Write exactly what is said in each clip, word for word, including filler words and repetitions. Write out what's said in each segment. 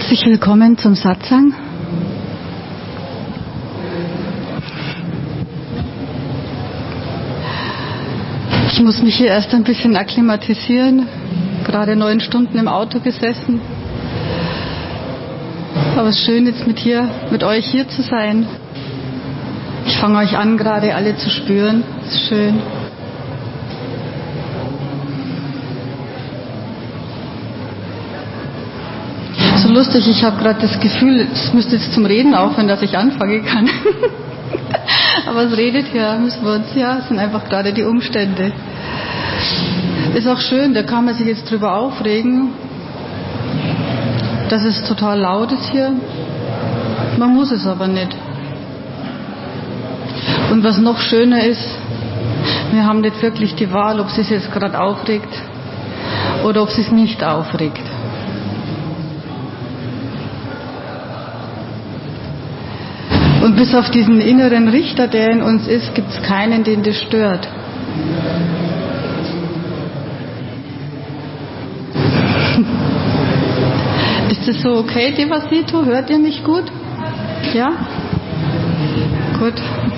Herzlich willkommen zum Satsang. Ich muss mich hier erst ein bisschen akklimatisieren. Gerade neun Stunden im Auto gesessen. Aber es ist schön, jetzt mit, hier, mit euch hier zu sein. Ich fange euch an, gerade alle zu spüren. Es ist schön. So lustig, ich habe gerade das Gefühl, es müsste jetzt zum Reden aufhören, dass ich anfangen kann. Aber es redet ja, müssen wir uns, ja, es sind einfach gerade die Umstände. Ist auch schön, da kann man sich jetzt drüber aufregen, dass es total laut ist hier. Man muss es aber nicht. Und was noch schöner ist, wir haben nicht wirklich die Wahl, ob es sich jetzt gerade aufregt oder ob es sich nicht aufregt. Und bis auf diesen inneren Richter, der in uns ist, gibt es keinen, den das stört. Ist das so okay, Devasito? Hört ihr mich gut? Ja? Gut.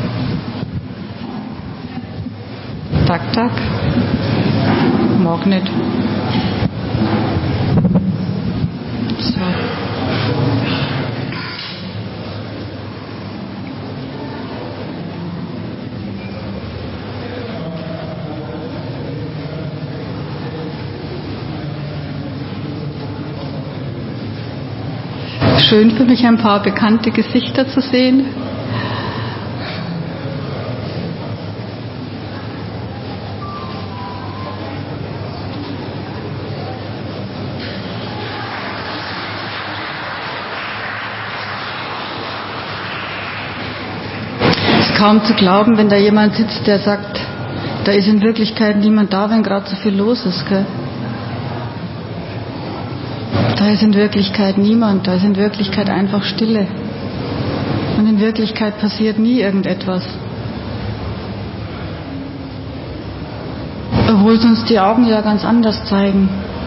Tak, tak. Mag nicht. So. Schön für mich, ein paar bekannte Gesichter zu sehen. Es ist kaum zu glauben, wenn da jemand sitzt, der sagt, da ist in Wirklichkeit niemand da, wenn gerade so viel los ist, gell? Da ist in Wirklichkeit niemand, da ist in Wirklichkeit einfach Stille. Und in Wirklichkeit passiert nie irgendetwas. Obwohl es uns die Augen ja ganz anders zeigen.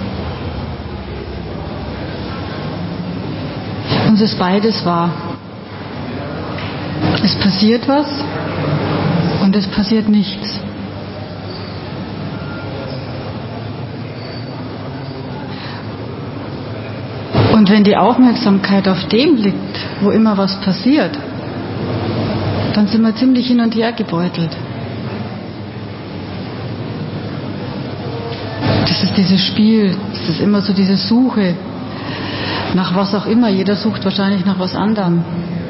Uns ist beides wahr. Es passiert was und es passiert nichts. Und wenn die Aufmerksamkeit auf dem liegt, wo immer was passiert, dann sind wir ziemlich hin und her gebeutelt. Das ist dieses Spiel, das ist immer so diese Suche nach was auch immer. Jeder sucht wahrscheinlich nach was anderem.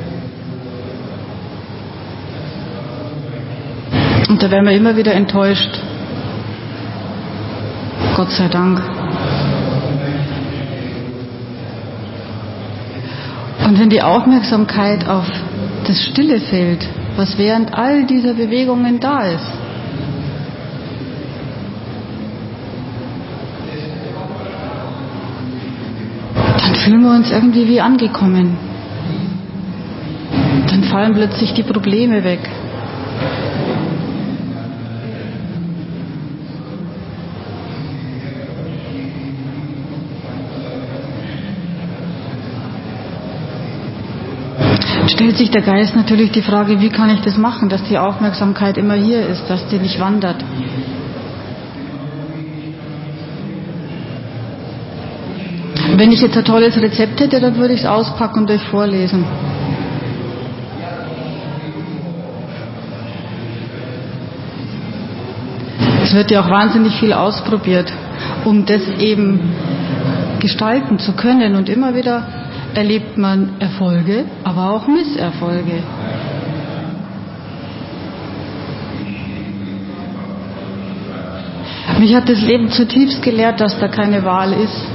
Und da werden wir immer wieder enttäuscht. Gott sei Dank. Und wenn die Aufmerksamkeit auf das Stille fällt, was während all dieser Bewegungen da ist, dann fühlen wir uns irgendwie wie angekommen. Dann fallen plötzlich die Probleme weg. Stellt sich der Geist natürlich die Frage, wie kann ich das machen, dass die Aufmerksamkeit immer hier ist, dass die nicht wandert. Wenn ich jetzt ein tolles Rezept hätte, dann würde ich es auspacken und euch vorlesen. Es wird ja auch wahnsinnig viel ausprobiert, um das eben gestalten zu können, und immer wieder erlebt man Erfolge, aber auch Misserfolge. Mich hat das Leben zutiefst gelehrt, dass da keine Wahl ist.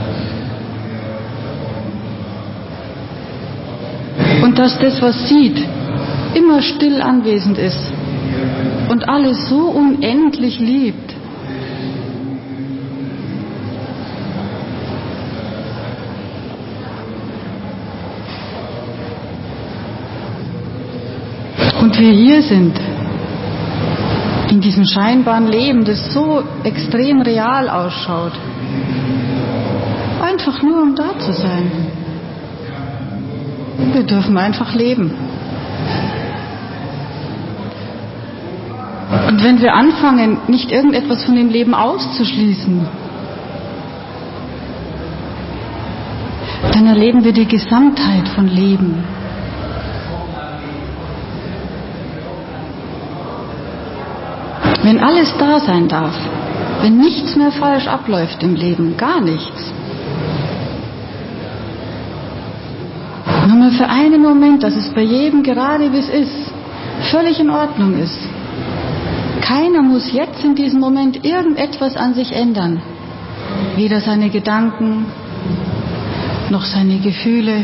Und dass das, was sieht, immer still anwesend ist und alles so unendlich liebt. Und wir hier sind, in diesem scheinbaren Leben, das so extrem real ausschaut, einfach nur um da zu sein. Wir dürfen einfach leben. Und wenn wir anfangen, nicht irgendetwas von dem Leben auszuschließen, dann erleben wir die Gesamtheit von Leben. Wenn alles da sein darf, wenn nichts mehr falsch abläuft im Leben, gar nichts. Nur mal für einen Moment, dass es bei jedem gerade wie es ist, völlig in Ordnung ist. Keiner muss jetzt in diesem Moment irgendetwas an sich ändern. Weder seine Gedanken, noch seine Gefühle,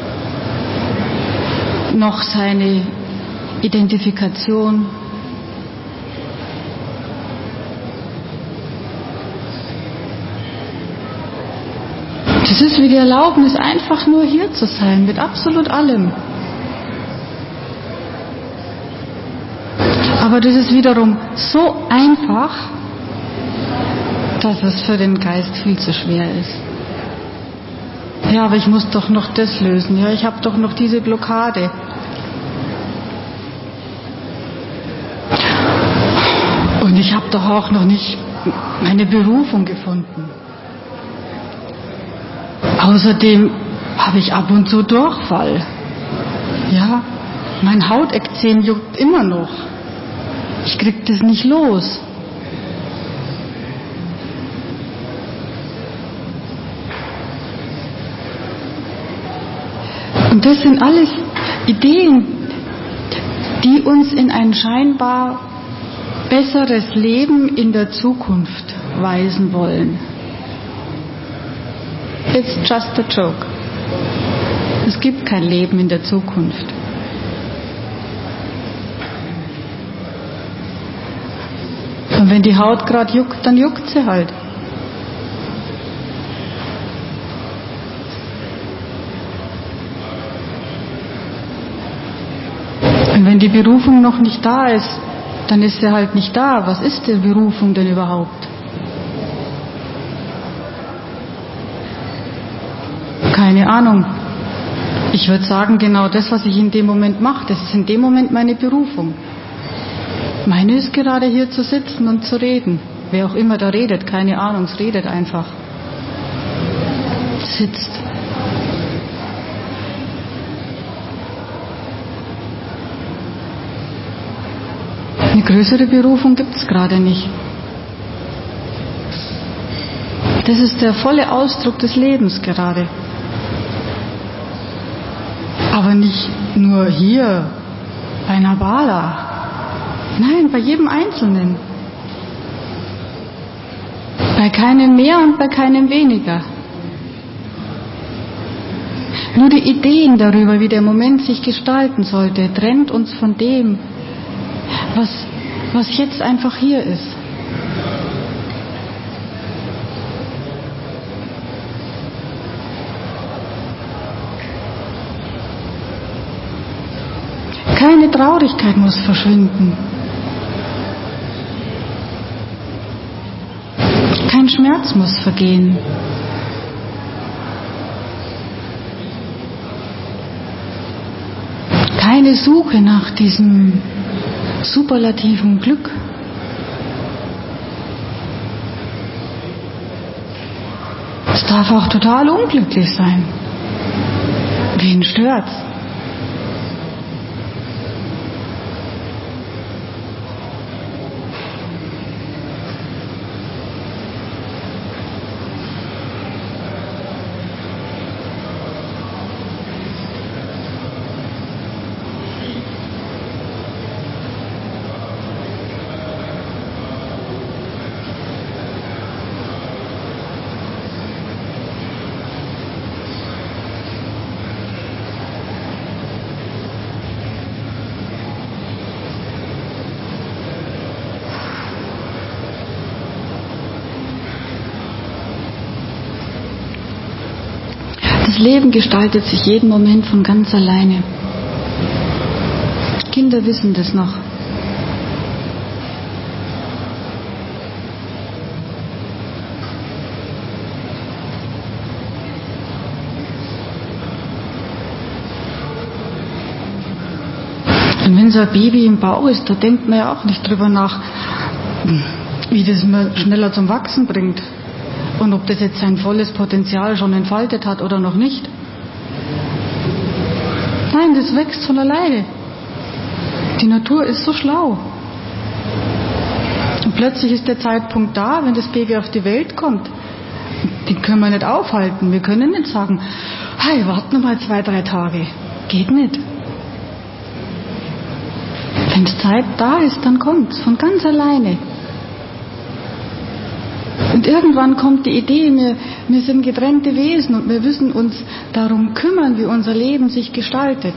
noch seine Identifikation. Das ist wie die Erlaubnis, einfach nur hier zu sein, mit absolut allem. Aber das ist wiederum so einfach, dass es für den Geist viel zu schwer ist. Ja, aber ich muss doch noch das lösen. Ja, ich habe doch noch diese Blockade. Und ich habe doch auch noch nicht meine Berufung gefunden. Außerdem habe ich ab und zu Durchfall. Ja, mein Hautekzem juckt immer noch. Ich krieg das nicht los. Und das sind alles Ideen, die uns in ein scheinbar besseres Leben in der Zukunft weisen wollen. It's just a joke. Es gibt kein Leben in der Zukunft. Und wenn die Haut gerade juckt, dann juckt sie halt. Und wenn die Berufung noch nicht da ist, dann ist sie halt nicht da. Was ist die Berufung denn überhaupt? Keine Ahnung. Ich würde sagen, genau das, was ich in dem Moment mache, das ist in dem Moment meine Berufung. Meine ist gerade hier zu sitzen und zu reden. Wer auch immer da redet, keine Ahnung, es redet einfach. Sitzt. Eine größere Berufung gibt es gerade nicht. Das ist der volle Ausdruck des Lebens gerade. Aber nicht nur hier bei Nabala. Nein, bei jedem Einzelnen. Bei keinem mehr und bei keinem weniger. Nur die Ideen darüber, wie der Moment sich gestalten sollte, trennt uns von dem, was, was jetzt einfach hier ist. Keine Traurigkeit muss verschwinden. Kein Schmerz muss vergehen. Keine Suche nach diesem superlativen Glück. Es darf auch total unglücklich sein. Wen stört's? Das Leben gestaltet sich jeden Moment von ganz alleine. Kinder wissen das noch. Und wenn so ein Baby im Bauch ist, da denkt man ja auch nicht drüber nach, wie das man schneller zum Wachsen bringt und ob das jetzt sein volles Potenzial schon entfaltet hat oder noch nicht. Nein, das wächst von alleine. Die Natur ist so schlau. Und plötzlich ist der Zeitpunkt da, wenn das Baby auf die Welt kommt. Den können wir nicht aufhalten. Wir können nicht sagen, hey, warte noch mal zwei, drei Tage. Geht nicht. Wenn die Zeit da ist, dann kommt es von ganz alleine. Und irgendwann kommt die Idee, wir, wir sind getrennte Wesen und wir müssen uns darum kümmern, wie unser Leben sich gestaltet.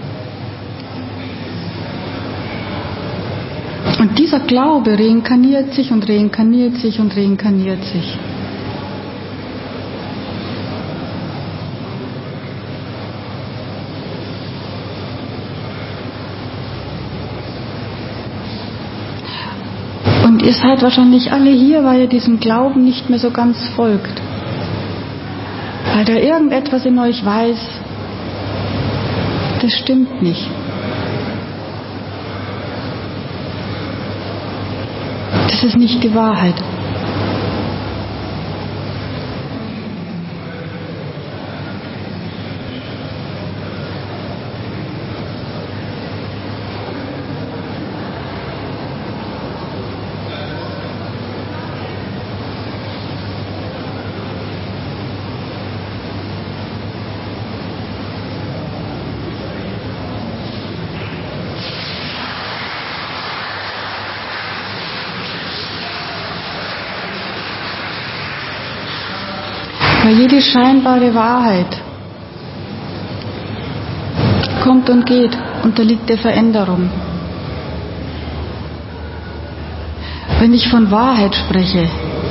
Und dieser Glaube reinkarniert sich und reinkarniert sich und reinkarniert sich. Und ihr seid wahrscheinlich alle hier, weil ihr diesem Glauben nicht mehr so ganz folgt. Weil da irgendetwas in euch weiß, das stimmt nicht. Das ist nicht die Wahrheit. Weil jede scheinbare Wahrheit kommt und geht, unterliegt der Veränderung. Wenn ich von Wahrheit spreche,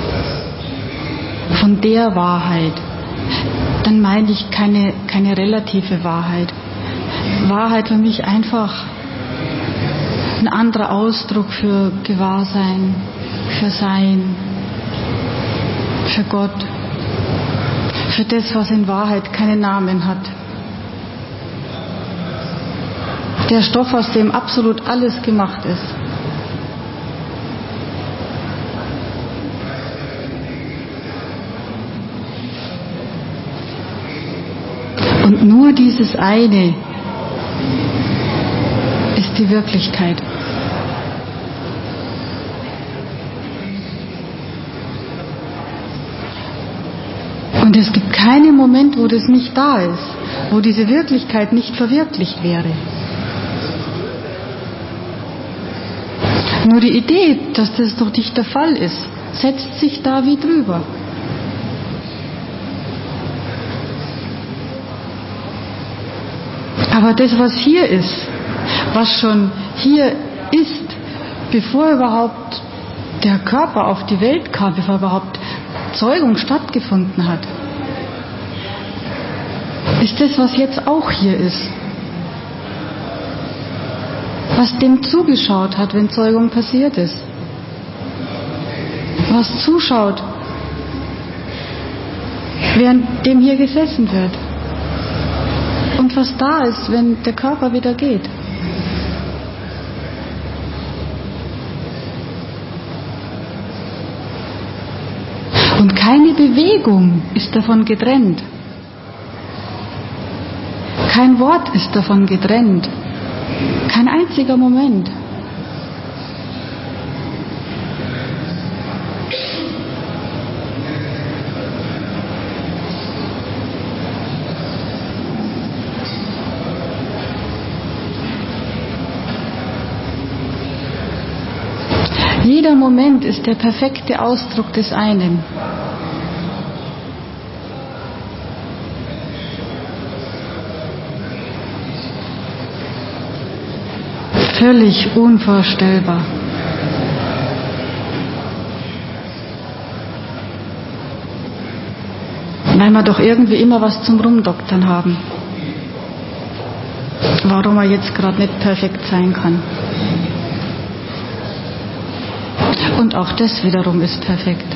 von der Wahrheit, dann meine ich keine, keine relative Wahrheit. Wahrheit für mich einfach ein anderer Ausdruck für Gewahrsein, für Sein, für Gott. Für das, was in Wahrheit keinen Namen hat. Der Stoff, aus dem absolut alles gemacht ist. Und nur dieses eine ist die Wirklichkeit. Und es gibt keinen Moment, wo das nicht da ist, wo diese Wirklichkeit nicht verwirklicht wäre. Nur die Idee, dass das doch nicht der Fall ist, setzt sich da wie drüber. Aber das, was hier ist, was schon hier ist, bevor überhaupt der Körper auf die Welt kam, bevor überhaupt Zeugung stattgefunden hat, ist das, was jetzt auch hier ist. Was dem zugeschaut hat, wenn Zeugung passiert ist. Was zuschaut, während dem hier gesessen wird. Und was da ist, wenn der Körper wieder geht. Und keine Bewegung ist davon getrennt. Kein Wort ist davon getrennt. Kein einziger Moment. Jeder Moment ist der perfekte Ausdruck des einen. Völlig unvorstellbar. Weil wir doch irgendwie immer was zum Rumdoktern haben. Warum er jetzt gerade nicht perfekt sein kann. Und auch das wiederum ist perfekt.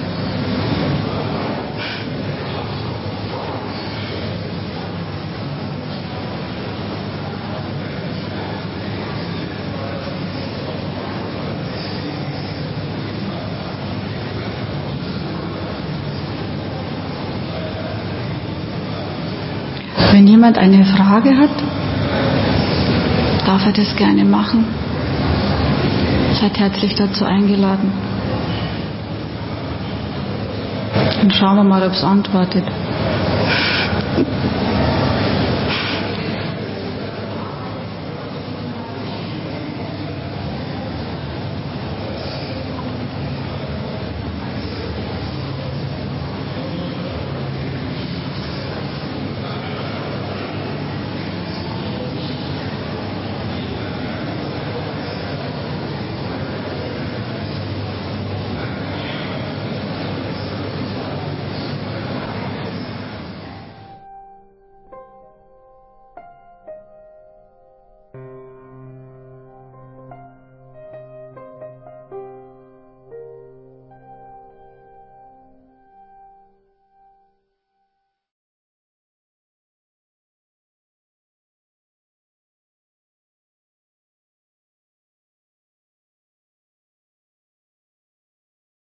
jemand eine Frage hat, darf er das gerne machen. Seid herzlich dazu eingeladen. Dann schauen wir mal, ob es antwortet.